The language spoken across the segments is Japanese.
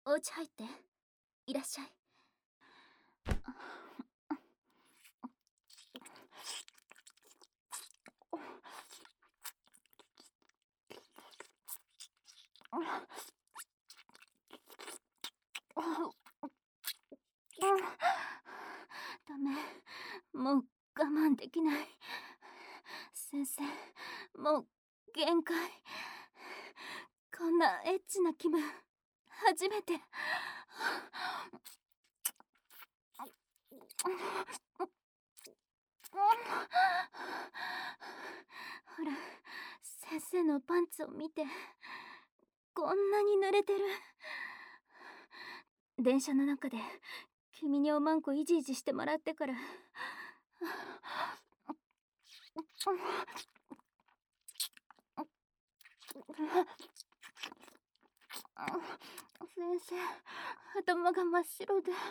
お家入って。いらっしゃい。ダメ。もう我慢できない。先生、もう限界。こんなエッチな気分、初めて。ほら、先生のパンツを見て。こんなに濡れてる。電車の中で君におまんこいじいじしてもらってから先生、頭が真っ白で。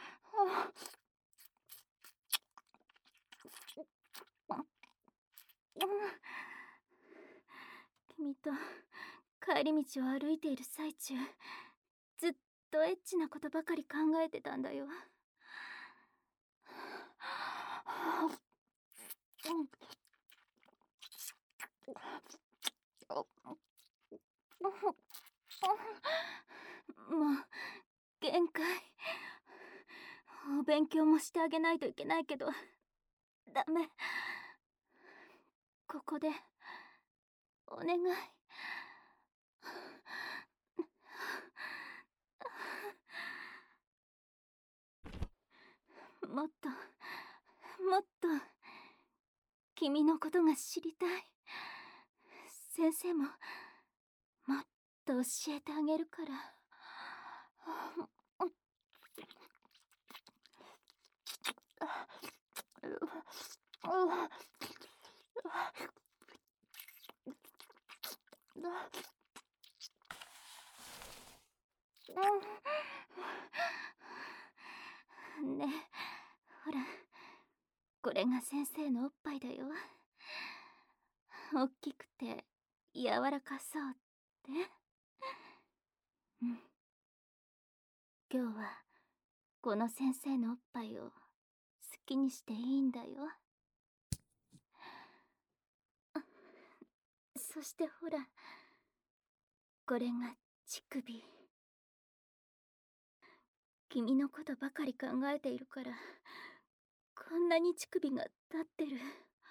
君と帰り道を歩いている最中、ずっとエッチなことばかり考えてたんだよ。もう限界。お勉強もしてあげないといけないけどダメ。ここでお願い。もっともっと君のことが知りたい。先生ももっと教えてあげるから。ねえ、ほら、これが先生のおっぱいだよ。おっきくて柔らかそうって。うん。今日はこの先生のおっぱいを好きにしていいんだよ。そしてほら、これが乳首。君のことばかり考えているからこんなに乳首が立ってる。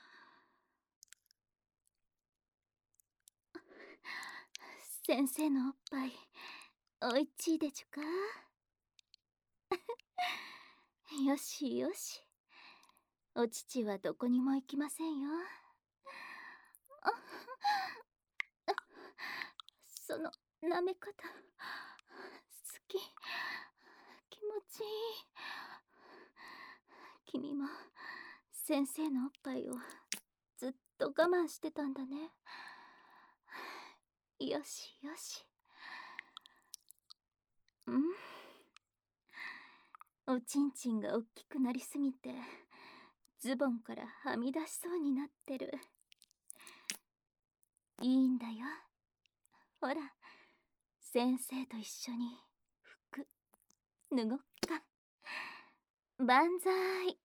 先生のおっぱいおいちいでちゅか。よしよし、お乳はどこにも行きませんよ。その舐め方好き。気持ちいい。君も先生のおっぱいをずっと我慢してたんだね。よしよし。おちんちんがおっきくなりすぎてズボンからはみ出しそうになってる。いいんだよ。ほら、先生と一緒に服脱ごっか。万歳。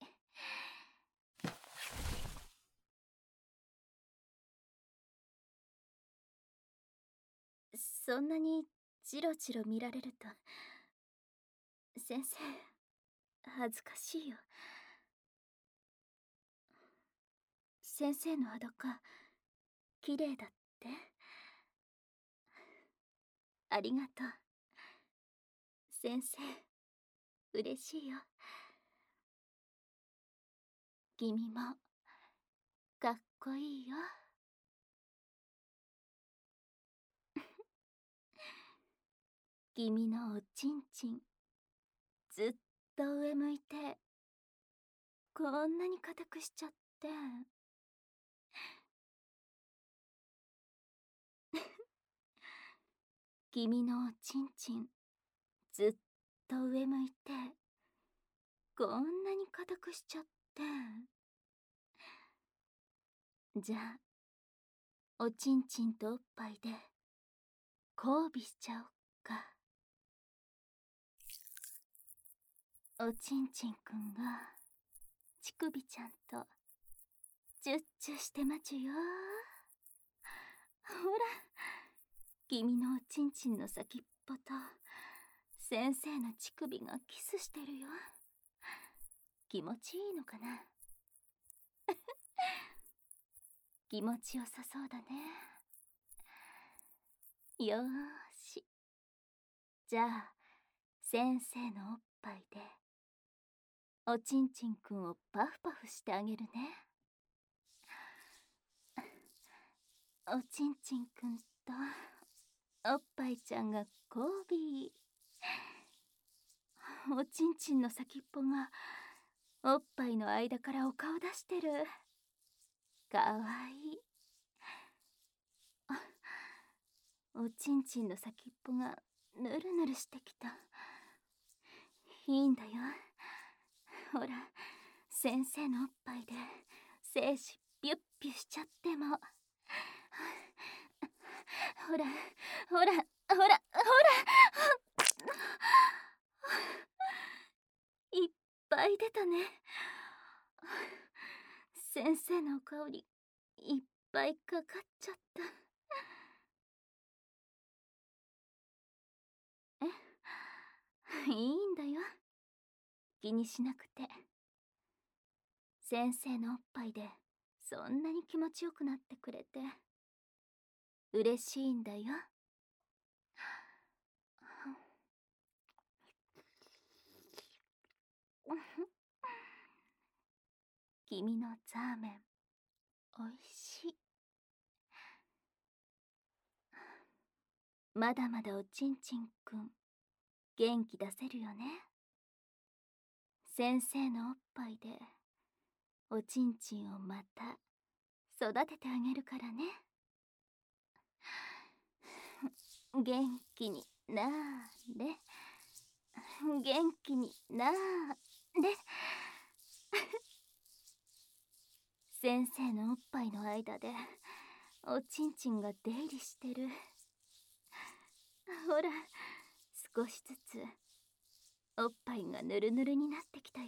そんなにチロチロ見られると先生恥ずかしいよ。先生の裸綺麗だって。ありがとう先生、嬉しいよ。君もかっこいいよ。君のおちんちんずっと上向いてこんなに硬くしちゃって君のおちんちんずっと上向いてこんなに硬くしちゃってじゃあおちんちんとおっぱいで交尾しちゃおっか。 おちんちんくんが乳首ちゃんとチュッチュしてまちゅよ。ほら、君のおちんちんの先っぽと先生の乳首がキスしてるよ。気持ちいいのかな？気持ちよさそうだね。よーし。じゃあ、先生のおっぱいでおちんちんくんをパフパフしてあげるね。おちんちんくんとおっぱいちゃんが交尾。おちんちんの先っぽがおっぱいの間からお顔出してる。かわいい。おちんちんの先っぽがぬるぬるしてきた。いいんだよ。ほら、先生のおっぱいで精子ピュッピュしちゃっても。ほらほらほらほらいっぱい出たね。先生のお顔にいっぱいかかっちゃった。いいんだよ、気にしなくて。先生のおっぱいでそんなに気持ちよくなってくれて嬉しいんだよ。君のザーメンおいしい。まだまだおちんちんくん元気出せるよね。先生のおっぱいでおちんちんをまた育ててあげるからね。元気になーれ。元気になーれ。先生のおっぱいの間でおちんちんが出入りしてる。ほら、少しずつおっぱいがぬるぬるになってきたよ。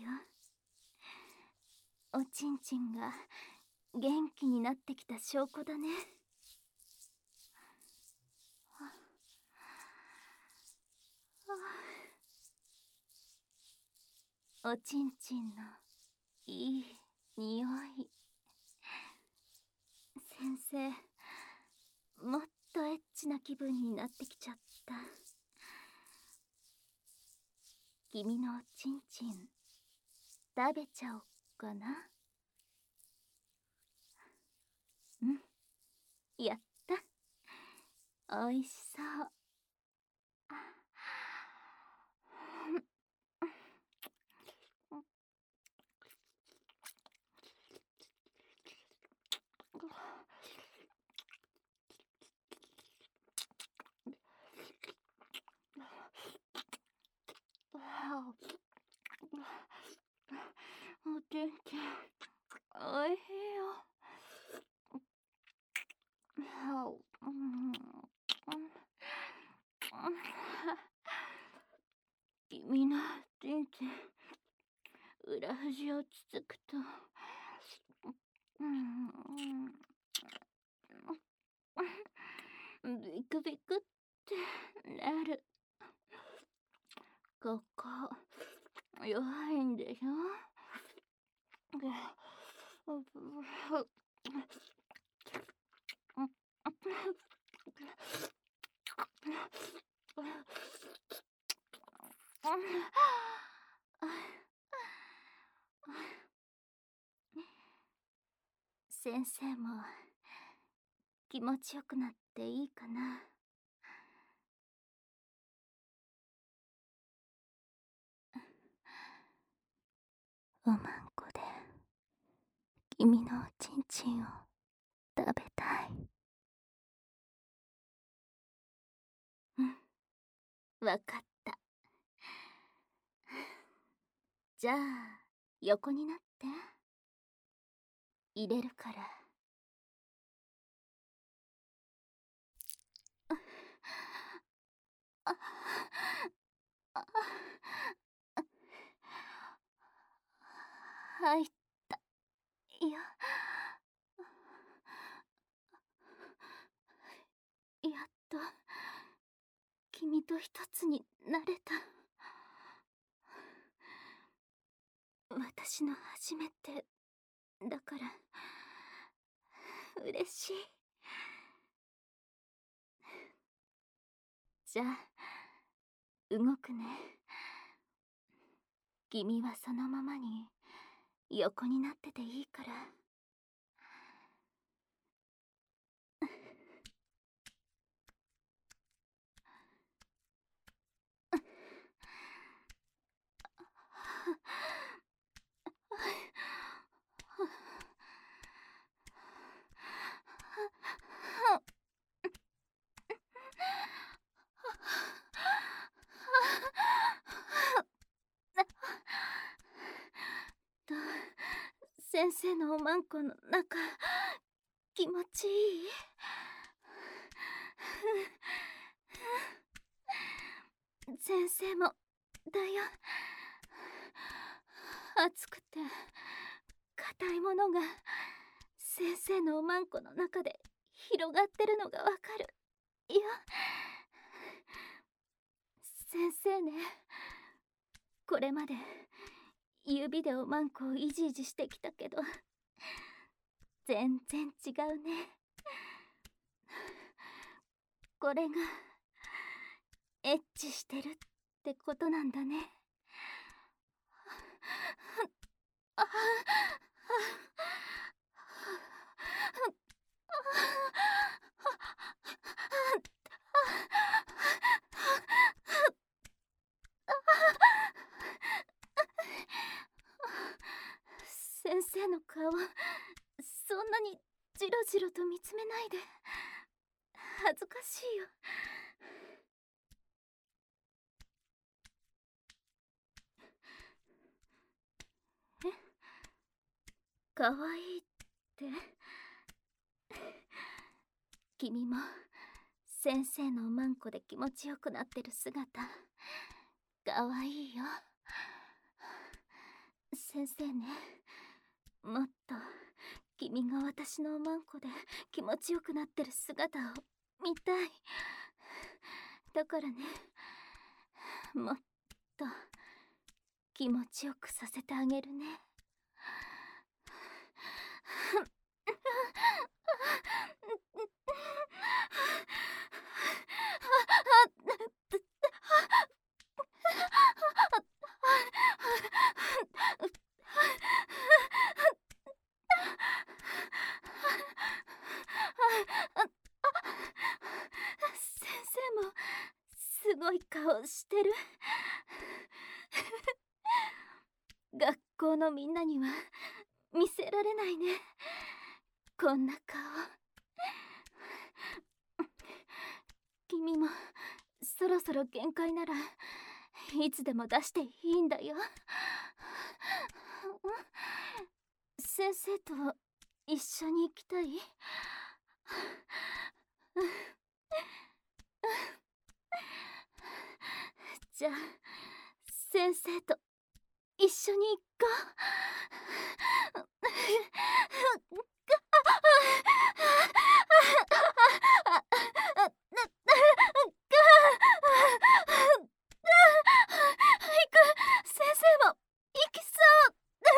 おちんちんが元気になってきた証拠だね。おちんちんのいい匂い。先生、もっとエッチな気分になってきちゃった。君のおちんちん食べちゃおっかな。うん、やった。おいしそう。おちんちんおいしいよ。君のちんちん裏肘をつつくとビクビクってなる。ここ弱いんでしょ。先生も気持ちよくなっていいかな。おまんこで君のおちんちんを食べたい。うん、わかった。じゃあ横になって。入れるから。ああ入った。いや、やっと君と一つになれた。私の初めてだから嬉しい。じゃあ動くね。君はそのままに横になってていいから。と、先生のおまんこの中、気持ちいい？先生もだよ。熱くて硬いものが先生のおまんこの中で広がってるのがわかるよ。先生ね、これまで指でおまんこをいじいじしてきたけど全然違うね。これがエッチしてるってことなんだね。先生の顔、そんなにじろじろと見つめないで。恥ずかしいよ。え、かわいいって？君も先生のおまんこで気持ちよくなってる姿かわいいよ。先生ね、もっと君が私のおまんこで気持ちよくなってる姿を見たい。だからね、もっと気持ちよくさせてあげるね。先生もすごい顔してる。学校のみんなには見せられないね、こんな顔。君もそろそろ限界ならいつでも出していいんだよ。先生と一緒に行きたい？じゃあ先生と一緒に行こう。先生も行きそう。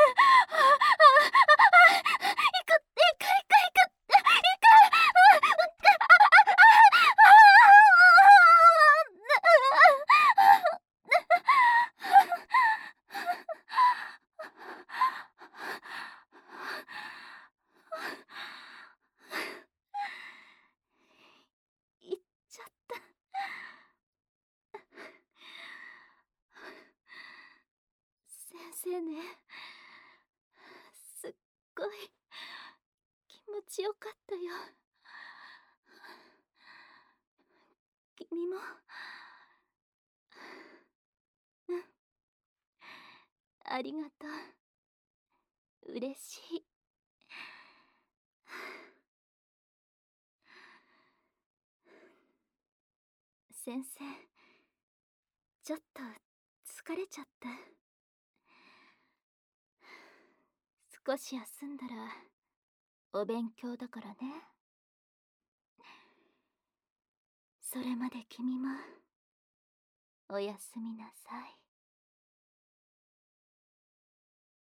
行っちゃった。先生ね、すっごい気持ちよかったよ。君も？うん、ありがとう。嬉しい。先生、ちょっと疲れちゃった。 少し休んだらお勉強だからね。それまで君もおやすみなさい。